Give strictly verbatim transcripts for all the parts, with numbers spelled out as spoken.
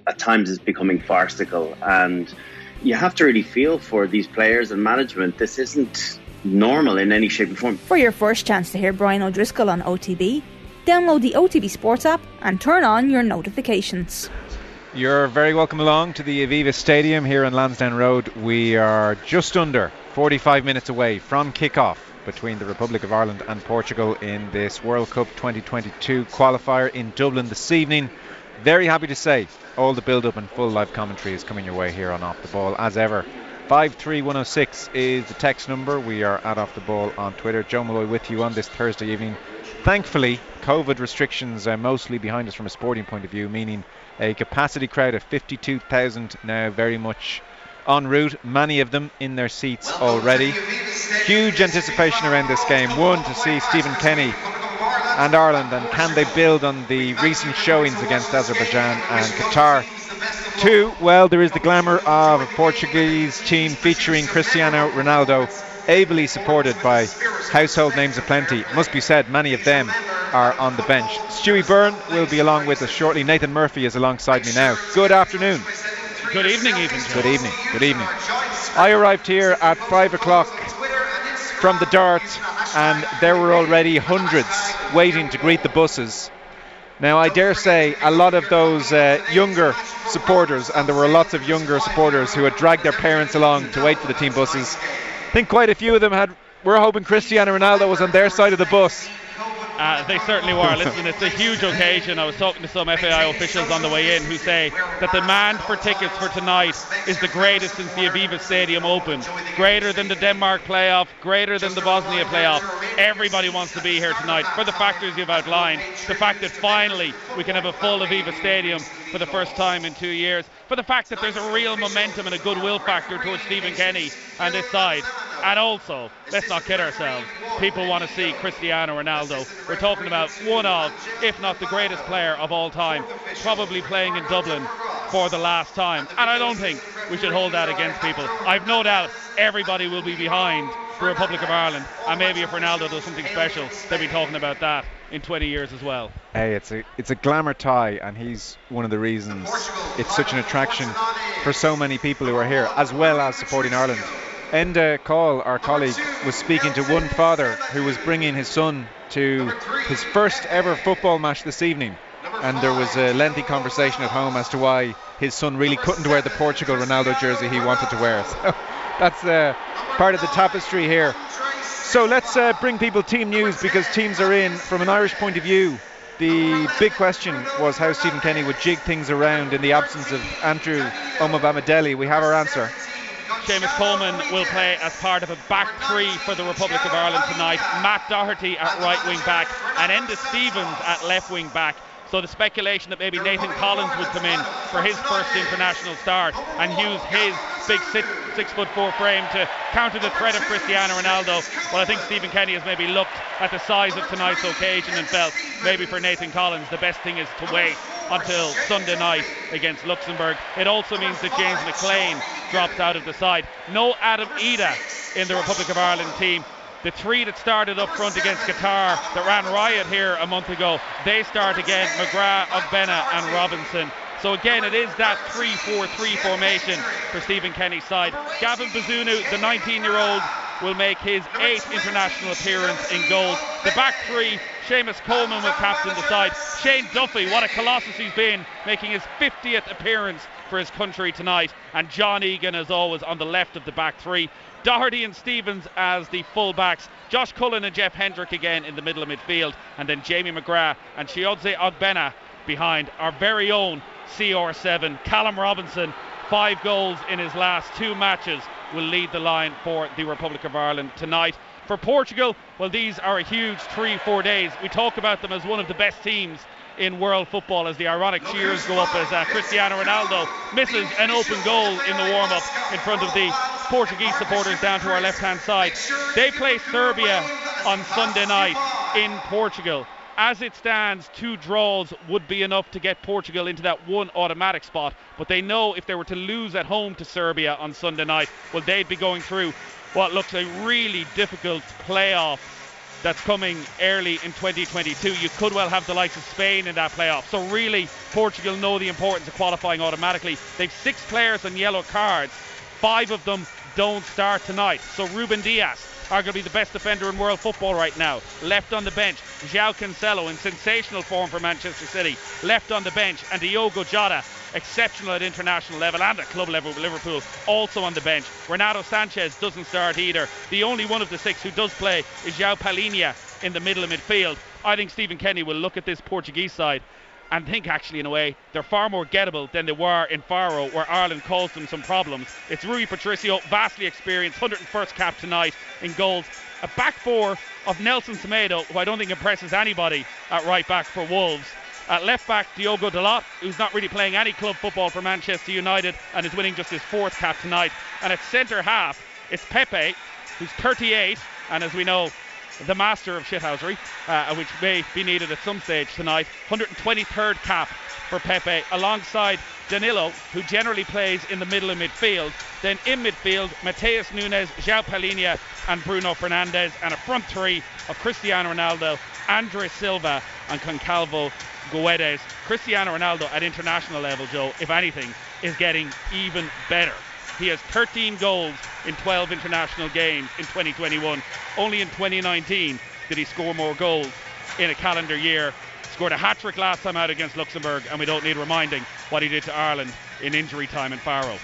at times is becoming farcical, and you have to really feel for these players and management. This isn't normal in any shape or form. For your first chance to hear Brian O'Driscoll on O T B, download the O T B Sports app and turn on your notifications. You're very welcome along to the Aviva Stadium here on Lansdowne Road. We are just under forty-five minutes away from kick-off between the Republic of Ireland and Portugal in this World Cup twenty twenty-two qualifier in Dublin this evening. Very happy to say all the build-up and full live commentary is coming your way here on Off the Ball as ever. five three one oh six is the text number. We are at Off the Ball on Twitter. Joe Malloy with you on this Thursday evening. Thankfully, COVID restrictions are mostly behind us from a sporting point of view, meaning a capacity crowd of fifty-two thousand now very much en route, many of them in their seats already. Huge anticipation around this game. One, to see Stephen Kenny and Ireland, and can they build on the recent showings against Azerbaijan and Qatar. Two, well, there is the glamour of a Portuguese team featuring Cristiano Ronaldo, ably supported by household names aplenty. Must be said, many of them are on the bench. Stewie Byrne will be along with us shortly. Nathan Murphy is alongside me now. Good afternoon. Good evening, even. Good evening. Good evening. I arrived here at five o'clock from the Dart, and there were already hundreds waiting to greet the buses. Now, I dare say a lot of those uh, younger supporters, and there were lots of younger supporters who had dragged their parents along to wait for the team buses. I think quite a few of them had were hoping Cristiano Ronaldo was on their side of the bus. Uh, they certainly were. Listen, it's a huge occasion. I was talking to some F A I officials on the way in who say that the demand for tickets for tonight is the greatest since the Aviva Stadium opened. Greater than the Denmark playoff, greater than the Bosnia playoff. Everybody wants to be here tonight for the factors you've outlined. The fact that finally we can have a full Aviva Stadium for the first time in two years. For the fact that there's a real momentum and a goodwill factor towards Stephen Kenny and this side. And also, let's not kid ourselves, people want to see Cristiano Ronaldo. We're talking about one of, if not the greatest player of all time, probably playing in Dublin for the last time. And I don't think we should hold that against people. I've no doubt everybody will be behind the Republic of Ireland. And maybe if Ronaldo does something special, they'll be talking about that in twenty years as well. Hey, it's a it's a glamour tie, and he's one of the reasons it's such an attraction for so many people who are here, as well as supporting Ireland. Enda Call, our colleague, was speaking to one father who was bringing his son to his first ever football match this evening, and there was a lengthy conversation at home as to why his son really couldn't wear the Portugal Ronaldo jersey he wanted to wear. So that's uh, part of the tapestry here. So let's uh, bring people team news, because teams are in. From an Irish point of view, the big question was how Stephen Kenny would jig things around in the absence of Andrew Omobamidele. We have our answer. Seamus Coleman will play as part of a back three for the Republic of Ireland tonight. Matt Doherty at right wing back and Enda Stevens at left wing back. So the speculation that maybe Nathan Collins would come in for his first international start and use his big six, six foot four frame to counter the threat of Cristiano Ronaldo. Well, I think Stephen Kenny has maybe looked at the size of tonight's occasion and felt maybe for Nathan Collins the best thing is to wait until Sunday night against Luxembourg. It also means that James McLean drops out of the side. No Adam Ida in the Republic of Ireland team. The three that started up front against Qatar, that ran riot here a month ago, they start again. McGrath, Ogbena and Robinson. So again, it is that three four three formation for Stephen Kenny's side. Gavin Bazunu, the nineteen-year-old, will make his eighth international appearance in goals. The back three, Seamus Coleman will captain the side. Shane Duffy, what a colossus he's been, making his fiftieth appearance for his country tonight. And John Egan, as always, on the left of the back three. Doherty and Stevens as the full-backs. Josh Cullen and Jeff Hendrick again in the middle of midfield. And then Jamie McGrath and Chiodze Ogbena behind our very own C R seven. Callum Robinson, five goals in his last two matches, will lead the line for the Republic of Ireland tonight. For Portugal, well, these are a huge three, four days. We talk about them as one of the best teams in world football as the ironic cheers go up as uh, Cristiano Ronaldo misses an open goal in the warm-up in front of the Portuguese supporters down to our left-hand side. They play Serbia on Sunday night in Portugal. As it stands, two draws would be enough to get Portugal into that one automatic spot, but they know if they were to lose at home to Serbia on Sunday night, well, they'd be going through what looks a really difficult playoff that's coming early in twenty twenty-two. You could well have the likes of Spain in that playoff. So really, Portugal know the importance of qualifying automatically. They've six players on yellow cards. Five of them don't start tonight. So Ruben Diaz, arguably the best defender in world football right now, left on the bench. João Cancelo in sensational form for Manchester City, left on the bench. And Diogo Jota, exceptional at international level and at club level with Liverpool, also on the bench. Renato Sanchez doesn't start either. The only one of the six who does play is João Palhinha in the middle of midfield. I think Stephen Kenny will look at this Portuguese side and think, actually, in a way, they're far more gettable than they were in Faro, where Ireland caused them some problems. It's Rui Patricio, vastly experienced, one hundred first cap tonight in goals. A back four of Nelson Semedo, who I don't think impresses anybody at right back for Wolves. At left back, Diogo Dalot, who's not really playing any club football for Manchester United and is winning just his fourth cap tonight. And at centre half, it's Pepe, who's thirty-eight, and as we know, the master of shithousery, uh, which may be needed at some stage tonight. one hundred twenty-third cap for Pepe, alongside Danilo, who generally plays in the middle of midfield. Then in midfield, Mateus Nunes, João Palhinha and Bruno Fernandes, and a front three of Cristiano Ronaldo, Andres Silva and Concalvo Guedes. Cristiano Ronaldo at international level, Joe, if anything, is getting even better. He has thirteen goals in twelve international games in twenty twenty-one. Only in twenty nineteen did he score more goals in a calendar year. Scored a hat-trick last time out against Luxembourg, and we don't need reminding what he did to Ireland in injury time in Faro.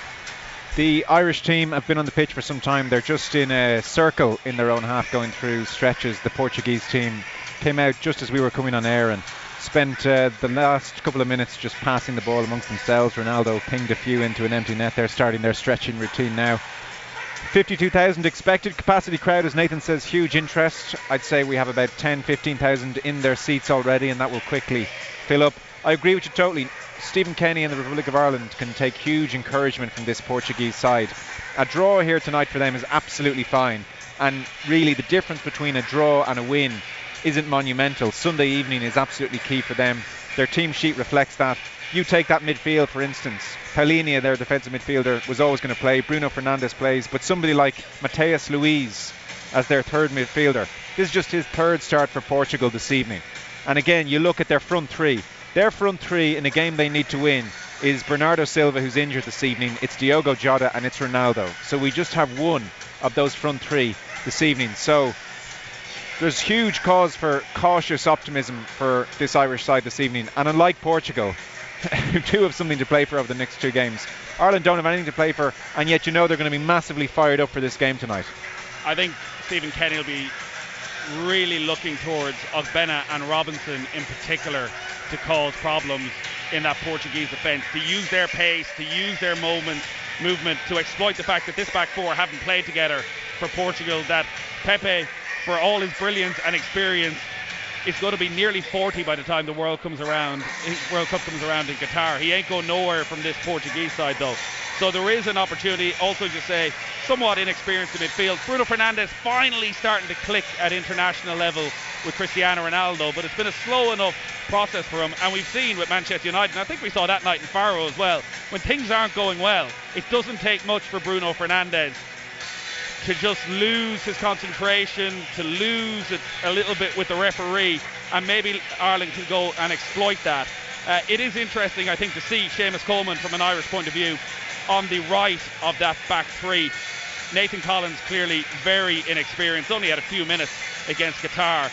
The Irish team have been on the pitch for some time. They're just in a circle in their own half, going through stretches. The Portuguese team came out just as we were coming on air and spent uh, the last couple of minutes just passing the ball amongst themselves. Ronaldo pinged a few into an empty net. They're starting their stretching routine now. fifty-two thousand expected capacity crowd, as Nathan says, huge interest. I'd say we have about ten, fifteen thousand in their seats already, and that will quickly fill up. I agree with you totally. Stephen Kenny and the Republic of Ireland can take huge encouragement from this Portuguese side. A draw here tonight for them is absolutely fine, and really the difference between a draw and a win isn't monumental. Sunday evening is absolutely key for them. Their team sheet reflects that. You take that midfield, for instance. Palhinha, their defensive midfielder, was always going to play. Bruno Fernandes plays, but somebody like Mateus Luiz as their third midfielder. This is just his third start for Portugal this evening. And again, you look at their front three. Their front three in a game they need to win is Bernardo Silva, who's injured this evening. It's Diogo Jota and it's Ronaldo. So we just have one of those front three this evening. So there's huge cause for cautious optimism for this Irish side this evening. And unlike Portugal, who do have something to play for over the next two games, Ireland don't have anything to play for, and yet you know they're going to be massively fired up for this game tonight. I think Stephen Kenny will be really looking towards Ogbena and Robinson in particular to cause problems in that Portuguese defence, to use their pace, to use their moment, movement, to exploit the fact that this back four haven't played together for Portugal, that Pepe, for all his brilliance and experience, is going to be nearly forty by the time the World comes around. World Cup comes around in Qatar. He ain't going nowhere from this Portuguese side though. So there is an opportunity. Also, just say, somewhat inexperienced in midfield. Bruno Fernandes finally starting to click at international level with Cristiano Ronaldo, but it's been a slow enough process for him. And we've seen with Manchester United, and I think we saw that night in Faro as well, when things aren't going well, it doesn't take much for Bruno Fernandes to just lose his concentration, to lose it a little bit with the referee, and maybe Ireland can go and exploit that. Uh, it is interesting, I think, to see Seamus Coleman from an Irish point of view on the right of that back three. Nathan Collins clearly very inexperienced, only had a few minutes against Qatar.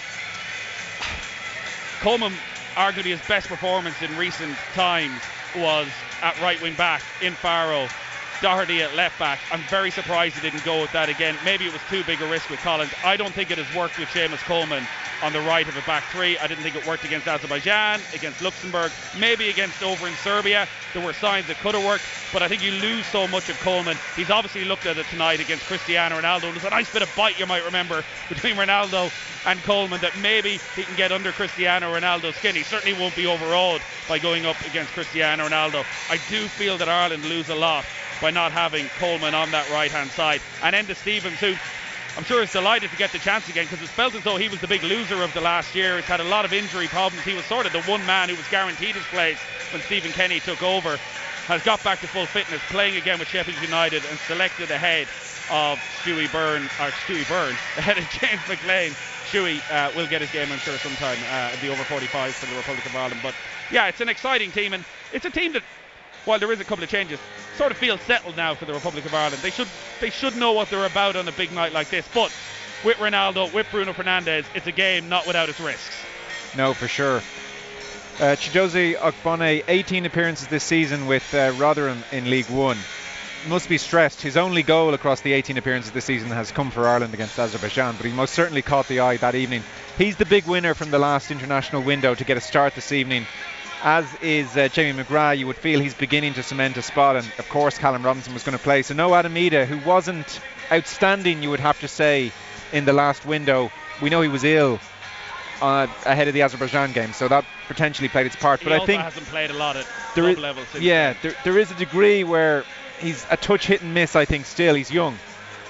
Coleman, arguably his best performance in recent times was at right wing back in Faro. Doherty at left back. I'm very surprised he didn't go with that again. Maybe it was too big a risk with Collins. I don't think it has worked with Seamus Coleman on the right of a back three. I didn't think it worked against Azerbaijan, against Luxembourg, maybe against over in Serbia. There were signs it could have worked, but I think you lose so much of Coleman. He's obviously looked at it tonight against Cristiano Ronaldo. There's a nice bit of bite, you might remember, between Ronaldo and Coleman, that maybe he can get under Cristiano Ronaldo's skin. He certainly won't be overawed by going up against Cristiano Ronaldo. I do feel that Ireland lose a lot by not having Coleman on that right hand side. And Enda Stevens, who I'm sure is delighted to get the chance again, because it's felt as though he was the big loser of the last year. He's had a lot of injury problems. He was sort of the one man who was guaranteed his place when Stephen Kenny took over. Has got back to full fitness, playing again with Sheffield United and selected ahead of Stewie Byrne, or Stewie Byrne, ahead of James McLean. Stewie uh, will get his game, I'm sure, sometime uh, at the over forty-five for the Republic of Ireland. But yeah, it's an exciting team, and it's a team that, while there is a couple of changes, sort of feels settled now for the Republic of Ireland. They should they should know what they're about on a big night like this. But with Ronaldo, with Bruno Fernandes, it's a game not without its risks. No, for sure. Uh, Chidozie Ogbonne, eighteen appearances this season with uh, Rotherham in League One. Must be stressed, his only goal across the eighteen appearances this season has come for Ireland against Azerbaijan, but he most certainly caught the eye that evening. He's the big winner from the last international window to get a start this evening, as is uh, Jamie McGrath. You would feel he's beginning to cement a spot, and of course Callum Robinson was going to play. So no Adam Idah, who wasn't outstanding, you would have to say, in the last window. We know he was ill Uh, ahead of the Azerbaijan game, so that potentially played its part. But he I also think hasn't played a lot at there club is, level since yeah, then. there, there is a degree where he's a touch hit and miss. I think still he's young.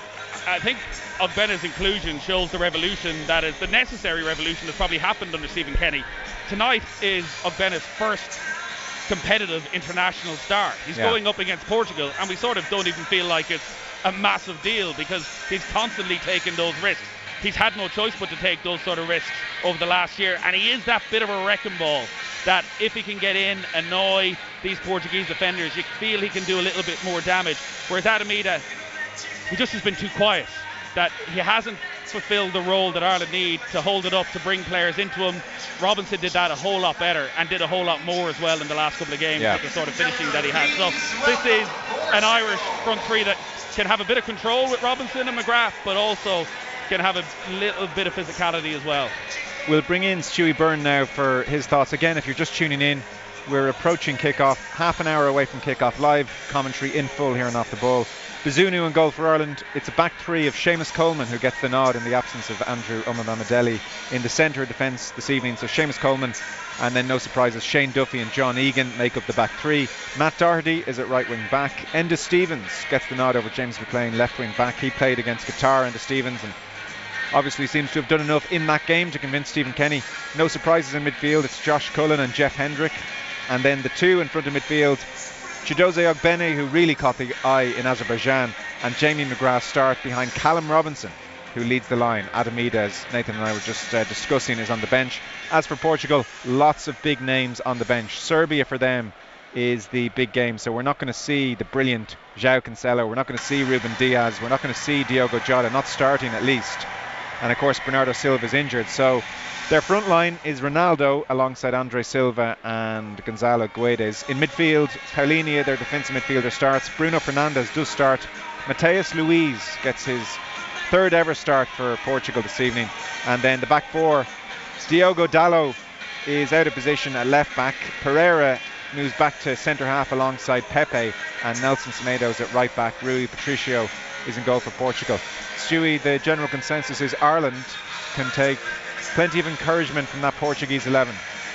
I think Ogbena's inclusion shows the revolution that is the necessary revolution that's probably happened under Stephen Kenny. Tonight is Ogbena's first competitive international start. He's Yeah. going up against Portugal, and we sort of don't even feel like it's a massive deal because he's constantly taking those risks. He's had no choice but to take those sort of risks over the last year, and he is that bit of a wrecking ball that if he can get in, annoy these Portuguese defenders, you feel he can do a little bit more damage. Whereas Adam Idah, he just has been too quiet, that he hasn't fulfilled the role that Ireland need to hold it up, to bring players into him. Robinson did that a whole lot better and did a whole lot more as well in the last couple of games Yeah. with the sort of finishing that he has. So this is an Irish front three that can have a bit of control with Robinson and McGrath, but also can have a little bit of physicality as well. We'll bring in Stewie Byrne now for his thoughts. Again, if you're just tuning in, we're approaching kick-off, half an hour away from kick-off. Live commentary in full here on Off the Ball. Bazunu in goal for Ireland. It's a back three of Seamus Coleman, who gets the nod in the absence of Andrew Omamamedeli in the centre of defence this evening. So Seamus Coleman, and then no surprises, Shane Duffy and John Egan make up the back three. Matt Doherty is at right wing back. Enda Stevens gets the nod over James McLean, left wing back. He played against Qatar. Enda Stevens, and obviously seems to have done enough in that game to convince Stephen Kenny. No surprises in midfield. It's Josh Cullen and Jeff Hendrick, and then the two in front of midfield, Chidozie Ogbene, who really caught the eye in Azerbaijan, and Jamie McGrath start behind Callum Robinson, who leads the line. Adam Idah, as Nathan and I were just uh, discussing, is on the bench. As for Portugal, lots of big names on the bench. Serbia for them is the big game, so we're not going to see the brilliant João Cancelo, we're not going to see Ruben Diaz, we're not going to see Diogo Jota, not starting at least. And of course Bernardo Silva is injured, so their front line is Ronaldo alongside Andre Silva and Gonzalo Guedes. In midfield, Paulinho, their defensive midfielder, starts. Bruno Fernandes does start. Mateus Luiz gets his third ever start for Portugal this evening. And then the back four, Diogo Dalot is out of position at left back. Pereira moves back to centre half alongside Pepe, and Nelson Semedo is at right back. Rui Patricio is in goal for Portugal. Stewie, the general consensus is Ireland can take plenty of encouragement from that Portuguese eleven.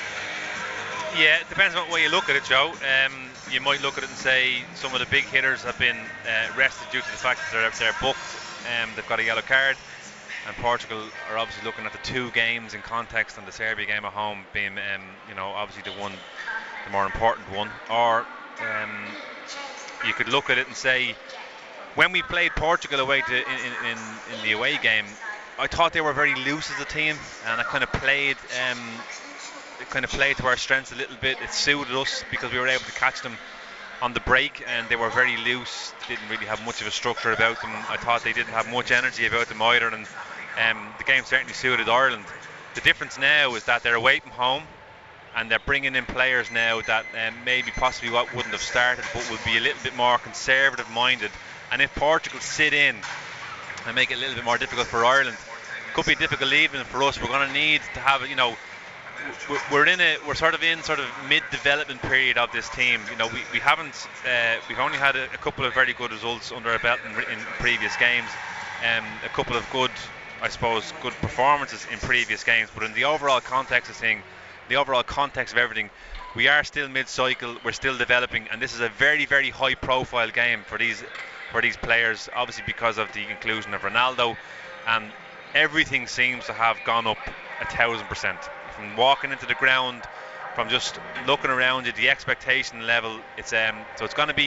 Yeah, it depends on what way you look at it, Joe. Um, you might look at it and say some of the big hitters have been uh, rested due to the fact that they're, they're booked. Um, they've got a yellow card, and Portugal are obviously looking at the two games in context, and the Serbia game at home being, um, you know, obviously the one, the more important one. Or um, you could look at it and say, when we played Portugal away to, in, in, in the away game, I thought they were very loose as a team, and it kind of played um, it kind of played to our strengths a little bit. It suited us because we were able to catch them on the break, and they were very loose. They didn't really have much of a structure about them. I thought they didn't have much energy about them either, and um, the game certainly suited Ireland. The difference now is that they're away from home, and they're bringing in players now that um, maybe possibly what wouldn't have started, but will be a little bit more conservative minded. And if Portugal sit in and make it a little bit more difficult for Ireland, it could be a difficult evening for us. We're going to need to have, you know, we're in a, we're sort of in sort of mid-development period of this team. You know, we, we haven't, uh, we've only had a, a couple of very good results under our belt in, in previous games, um, a couple of good, I suppose, good performances in previous games. But in the overall context of thing, the overall context of everything, we are still mid-cycle. We're still developing, and this is a very, very high-profile game for these. for these players, obviously because of the inclusion of Ronaldo, and everything seems to have gone up a thousand percent. From walking into the ground, from just looking around you, the expectation level, it's um, so it's going to be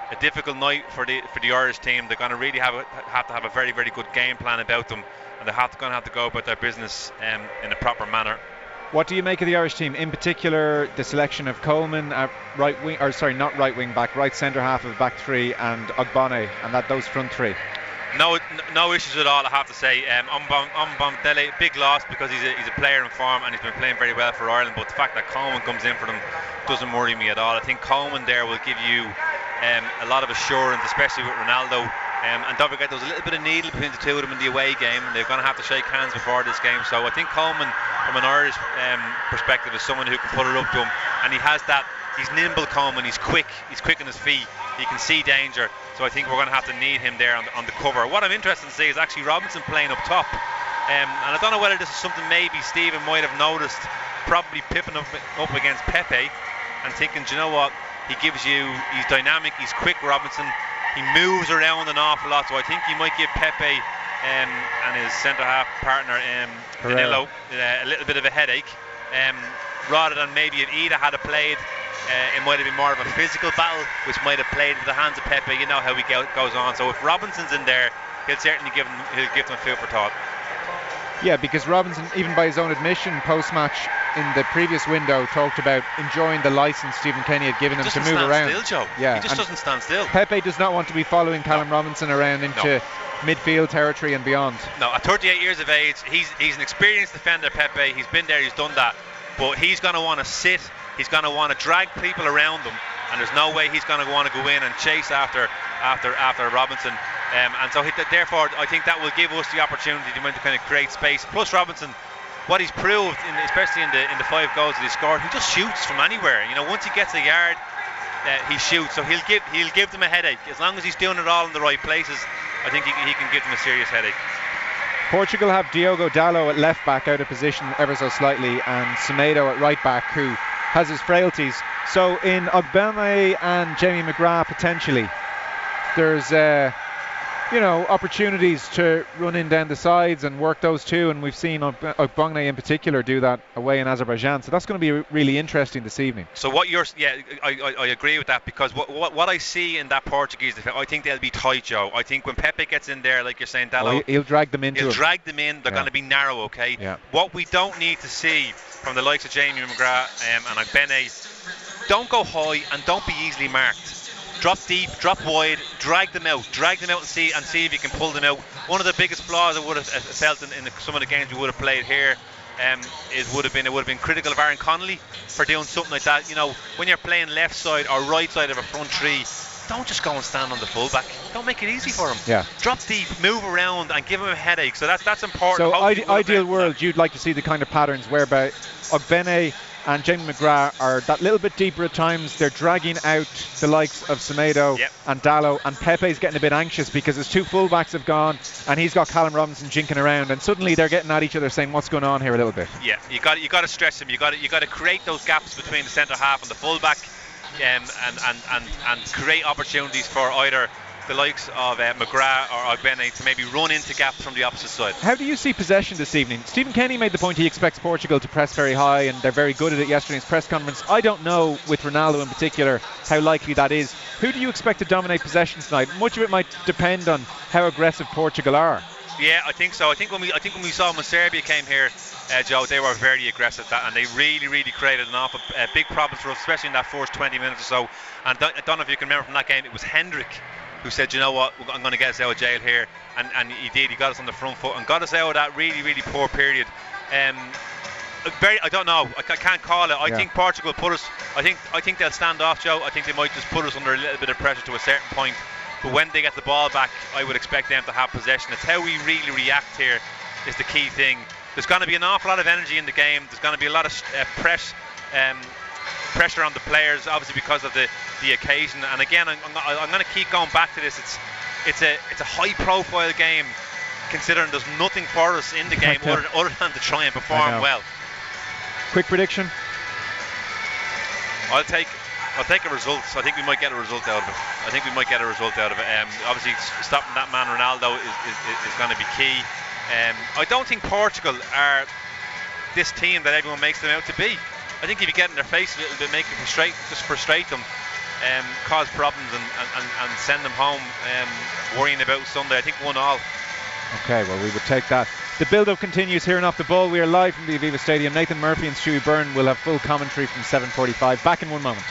a difficult night for the for the Irish team. They're going to really have a, have to have a very very good game plan about them, and they're going to have to go about their business um, in a proper manner. What do you make of the Irish team, in particular the selection of Coleman at right wing, or sorry, not right wing back, right centre half of the back three, and Ogbonne, and that those front three? No, no issues at all, I have to say. Um, Ombombele, big loss because he's a, he's a player in form and he's been playing very well for Ireland. But the fact that Coleman comes in for them doesn't worry me at all. I think Coleman there will give you um, a lot of assurance, especially with Ronaldo. Um, and don't forget, there was a little bit of needle between the two of them in the away game, and they're going to have to shake hands before this game. So I think Coleman, from an Irish um, perspective, is someone who can put it up to him, and he has that. He's nimble, Coleman. He's quick. He's quick on his feet. He can see danger. So I think we're going to have to need him there on the, on the cover. What I'm interested to see is actually Robinson playing up top, um, and I don't know whether this is something maybe Stephen might have noticed, probably pipping up up against Pepe, and thinking, do you know what? He gives you. He's dynamic. He's quick, Robinson. He moves around an awful lot, so I think he might give Pepe um, and his centre-half partner, um, Danilo, uh, a little bit of a headache. Um, rather than maybe if Ida had played, uh, it might have been more of a physical battle, which might have played into the hands of Pepe. You know how he go, goes on. So if Robinson's in there, he'll certainly give them, he'll give them food for thought. Yeah, because Robinson, even by his own admission, post-match in the previous window, talked about enjoying the license Stephen Kenny had given him to move around. He still, Joe. Yeah, he just doesn't stand still. Pepe does not want to be following Callum no. Robinson around into no. midfield territory and beyond. No, at thirty-eight years of age, he's he's an experienced defender, Pepe. He's been there, he's done that. But he's going to want to sit, he's going to want to drag people around him, and there's no way he's going to want to go in and chase after after after Robinson. Um, and so he, therefore I think that will give us the opportunity to kind of create space. Plus Robinson, what he's proved, in, especially in the in the five goals that he scored, he just shoots from anywhere. You know, once he gets a yard, uh, he shoots. So he'll give he'll give them a headache as long as he's doing it all in the right places. I think he, he can give them a serious headache. Portugal have Diogo Dalot at left back, out of position ever so slightly, and Semedo at right back, who has his frailties. So in Ogbonne and Jamie McGrath potentially, there's uh, you know, opportunities to run in down the sides and work those two, and we've seen Ogbonne in particular do that away in Azerbaijan, so that's going to be really interesting this evening. So what you're, yeah, I, I, I agree with that, because what, what what I see in that Portuguese defense, I think they'll be tight, Joe. I think when Pepe gets in there, like you're saying, Dalot, oh, he'll drag them into he'll him. drag them in. They're yeah. going to be narrow, okay? Yeah. What we don't need to see from the likes of Jamie McGrath um, and Ogbonne, don't go high and don't be easily marked. Drop deep, drop wide, drag them out, drag them out and see and see if you can pull them out. One of the biggest flaws I would have felt in, in the, some of the games we would have played here, um, it would have been it would have been critical of Aaron Connolly for doing something like that. You know, when you're playing left side or right side of a front three, don't just go and stand on the fullback. Don't make it easy for him. Yeah. Drop deep, move around, and give him a headache. So that's that's important. So ide- ideal world, you'd like to see the kind of patterns whereby Ogbonne and Jamie McGrath are that little bit deeper at times. They're dragging out the likes of Semedo yep. and Dalot, and Pepe's getting a bit anxious because his two fullbacks have gone and he's got Callum Robinson jinking around, and suddenly they're getting at each other saying, what's going on here a little bit. Yeah, you got you got to stress him. You got you got to create those gaps between the centre half and the fullback, um, and, and and and create opportunities for either the likes of uh, McGrath or Ogbonne to maybe run into gaps from the opposite side. How do you see possession this evening? Stephen Kenny made the point he expects Portugal to press very high, and they're very good at it yesterday in his press conference. I don't know, with Ronaldo in particular, how likely that is. Who do you expect to dominate possession tonight? Much of it might depend on how aggressive Portugal are. Yeah, I think so. I think when we I think when we saw when Serbia came here, uh, Joe, they were very aggressive, that, and they really, really created an awful uh, big problem for us, especially in that first twenty minutes or so. And I don't know if you can remember from that game, it was Hendrik who said, you know what, I'm going to get us out of jail here, and, and he did. He got us on the front foot and got us out of that really, really poor period. Um, very, I don't know. I, I can't call it. I yeah. think Portugal put us. I think I think they'll stand off, Joe. I think they might just put us under a little bit of pressure to a certain point. But when they get the ball back, I would expect them to have possession. It's how we really react here is the key thing. There's going to be an awful lot of energy in the game. There's going to be a lot of uh, press. Um, pressure on the players, obviously because of the, the occasion. And again, I'm, I'm going to keep going back to this. It's it's a it's a high profile game, considering there's nothing for us in the game other, other than to try and perform well. Quick prediction? I'll take I'll take a result. I think we might get a result out of it. I think we might get a result out of it. Um, obviously stopping that man Ronaldo is, is, is going to be key. Um, I don't think Portugal are this team that everyone makes them out to be. I think if you get in their face a little bit, make it frustrate, just frustrate them, um, cause problems and, and, and send them home um, worrying about Sunday. I think one all. Okay, well, we would take that. The build-up continues here and Off the Ball. We are live from the Aviva Stadium. Nathan Murphy and Stewie Byrne will have full commentary from seven forty-five. Back in one moment.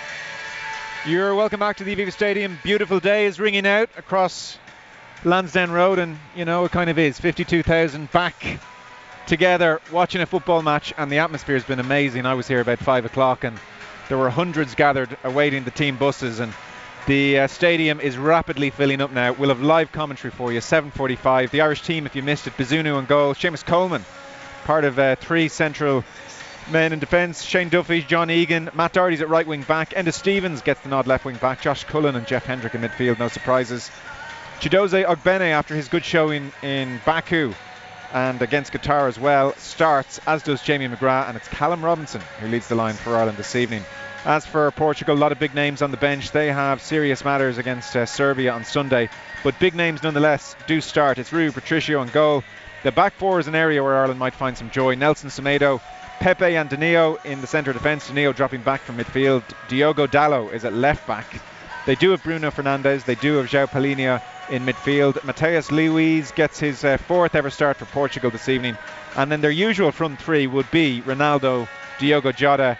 You're welcome back to the Aviva Stadium. Beautiful day is ringing out across Lansdowne Road, and you know it kind of is. fifty-two thousand back together watching a football match, and the atmosphere has been amazing. I was here about five o'clock and there were hundreds gathered awaiting the team buses, and the uh, stadium is rapidly filling up now. We'll have live commentary for you, seven forty-five. The Irish team, if you missed it, Bazunu on goal, Seamus Coleman, part of uh, three central men in defence, Shane Duffy, John Egan, Matt Doherty's at right wing back, Enda Stevens gets the nod left wing back, Josh Cullen and Jeff Hendrick in midfield, no surprises. Chidozie Ogbene, after his good showing in Baku and against Qatar as well, starts, as does Jamie McGrath, and it's Callum Robinson who leads the line for Ireland this evening. As for Portugal, a lot of big names on the bench. They have serious matters against uh, Serbia on Sunday, but big names nonetheless do start. It's Rui Patricio on goal. The back four is an area where Ireland might find some joy. Nelson Semedo, Pepe and Danilo in the centre defence. Danilo dropping back from midfield. Diogo Dalot is at left back. They do have Bruno Fernandes. They do have João Palhinha in midfield. Mateus Luiz gets his uh, fourth ever start for Portugal this evening. And then their usual front three would be Ronaldo, Diogo Jota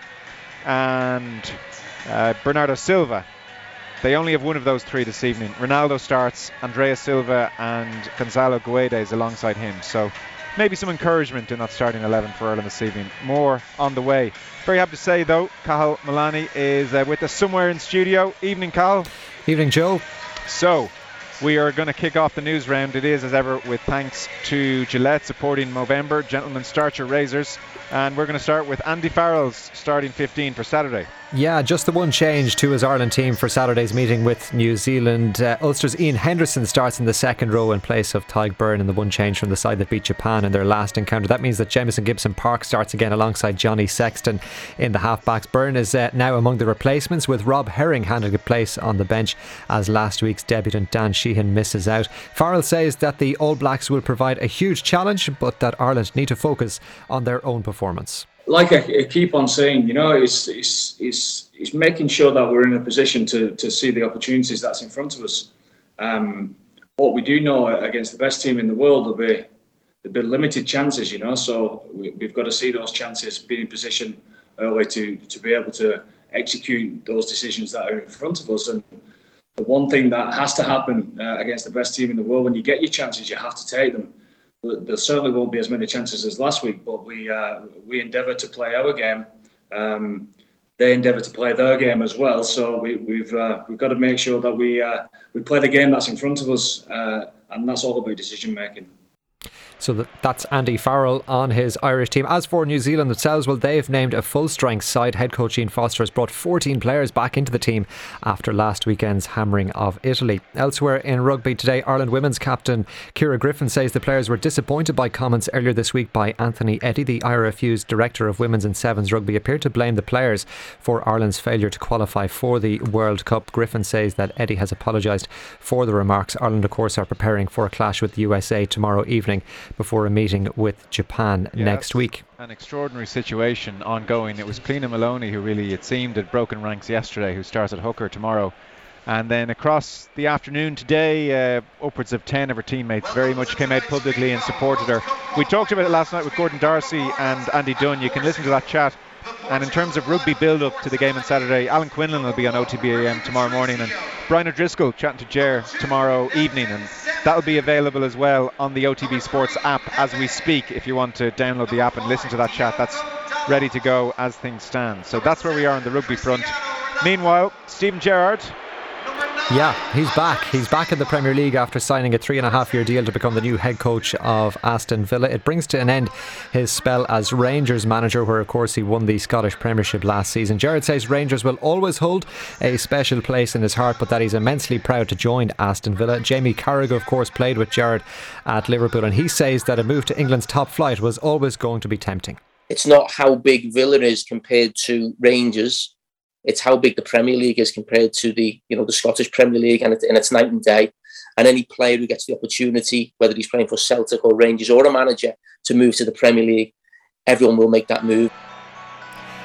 and uh, Bernardo Silva. They only have one of those three this evening. Ronaldo starts, Andrea Silva and Gonzalo Guedes alongside him. So maybe some encouragement in that starting eleven for Ireland this evening. More on the way. Very happy to say though, Cathal Milani is uh, with us somewhere in studio. Evening, Cathal. Evening, Joe. So we are going to kick off the news round. It is, as ever, with thanks to Gillette supporting Movember. Gentlemen, start your razors. And we're going to start with Andy Farrell's starting fifteen for Saturday. Yeah, just the one change to his Ireland team for Saturday's meeting with New Zealand. Uh, Ulster's Ian Henderson starts in the second row in place of Tadhg Beirne, and the one change from the side that beat Japan in their last encounter. That means that Jamison Gibson-Park starts again alongside Johnny Sexton in the halfbacks. Beirne is uh, now among the replacements, with Rob Herring handling a place on the bench as last week's debutant Dan Sheehan misses out. Farrell says that the All Blacks will provide a huge challenge, but that Ireland need to focus on their own performance. Like I, I keep on saying, you know, it's, it's it's it's making sure that we're in a position to to see the opportunities that's in front of us. Um, what we do know against the best team in the world will be there'll be limited chances, you know. So we, we've got to see those chances, be in position early to to be able to execute those decisions that are in front of us. And the one thing that has to happen uh, against the best team in the world, when you get your chances, you have to take them. There certainly won't be as many chances as last week, but we uh, we endeavour to play our game. Um, they endeavour to play their game as well. So we, we've uh, we've got to make sure that we uh, we play the game that's in front of us, uh, and that's all about decision making. So that's Andy Farrell on his Irish team. As for New Zealand themselves, well, they've named a full-strength side. Head coach Ian Foster has brought fourteen players back into the team after last weekend's hammering of Italy. Elsewhere in rugby today, Ireland women's captain Ciara Griffin says the players were disappointed by comments earlier this week by Anthony Eddy. The I R F U's director of women's and sevens rugby appeared to blame the players for Ireland's failure to qualify for the World Cup. Griffin says that Eddy has apologised for the remarks. Ireland, of course, are preparing for a clash with the U S A tomorrow evening before a meeting with Japan yeah, next week. An extraordinary situation ongoing. It was Cliona Maloney who really, it seemed, had broken ranks yesterday, who starts at hooker tomorrow. And then across the afternoon today, uh, upwards of ten of her teammates very much came out publicly and supported her. We talked about it last night with Gordon Darcy and Andy Dunn. You can listen to that chat. And in terms of rugby build-up to the game on Saturday, Alan Quinlan will be on O T B A M tomorrow morning, and Brian O'Driscoll chatting to Ger tomorrow evening, and that'll be available as well on the O T B Sports app as we speak. If you want to download the app and listen to that chat, that's ready to go as things stand. So that's where we are on the rugby front. Meanwhile, Stephen Gerrard. Yeah, he's back. He's back in the Premier League after signing a three and a half year deal to become the new head coach of Aston Villa. It brings to an end his spell as Rangers manager, where of course he won the Scottish Premiership last season. Gerrard says Rangers will always hold a special place in his heart, but that he's immensely proud to join Aston Villa. Jamie Carragher, of course, played with Gerrard at Liverpool, and he says that a move to England's top flight was always going to be tempting. It's not how big Villa is compared to Rangers. It's how big the Premier League is compared to the, you know, the Scottish Premier League, and, it, and it's night and day. And any player who gets the opportunity, whether he's playing for Celtic or Rangers or a manager, to move to the Premier League, everyone will make that move.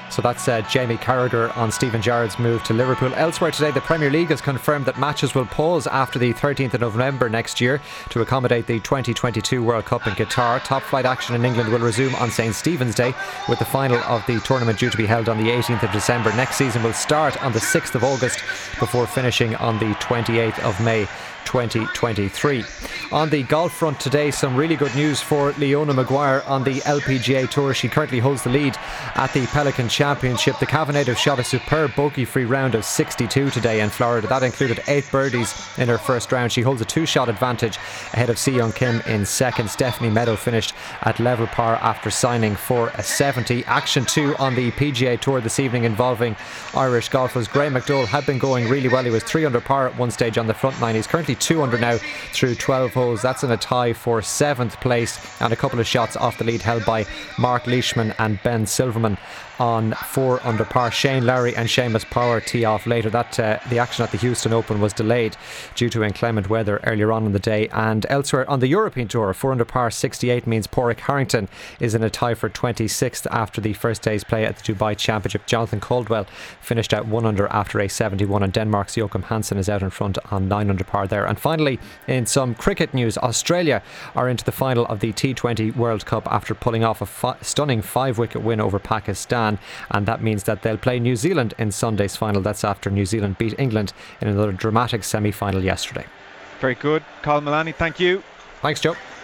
So that's uh, Jamie Carragher on Stephen Gerrard's move to Liverpool. Elsewhere today, the Premier League has confirmed that matches will pause after the thirteenth of November next year to accommodate the twenty twenty-two World Cup in Qatar. Top flight action in England will resume on St Stephen's Day, with the final of the tournament due to be held on the eighteenth of December. Next season will start on the sixth of August before finishing on the twenty-eighth of May twenty twenty-three. On the golf front today, some really good news for Leona Maguire on the L P G A Tour. She currently holds the lead at the Pelican Championship. The Cavan native shot a superb bogey-free round of sixty-two today in Florida. That included eight birdies in her first round. She holds a two-shot advantage ahead of Si Young Kim in second. Stephanie Meadow finished at level par after signing for a seventy. Action two on the P G A Tour this evening involving Irish golfers. Graeme McDowell had been going really well. He was three under par at one stage on the front nine. He's currently two under now through twelve holes. That's in a tie for seventh place, and a couple of shots off the lead held by Mark Leishman and Ben Silverman on four under par. Shane Lowry and Seamus Power tee off later. That uh, the action at the Houston Open was delayed due to inclement weather earlier on in the day. And elsewhere on the European Tour, four under par sixty-eight means Pádraig Harrington is in a tie for twenty-sixth after the first day's play at the Dubai Championship. Jonathan Caldwell finished at one under after a seventy-one, and Denmark's Joachim Hansen is out in front on nine under par there. And finally, in some cricket news, Australia are into the final of the T twenty World Cup after pulling off a fi- stunning five-wicket win over Pakistan. And that means that they'll play New Zealand in Sunday's final. That's after New Zealand beat England in another dramatic semi-final yesterday. Very good. Colin Milani, thank you. Thanks, Joe.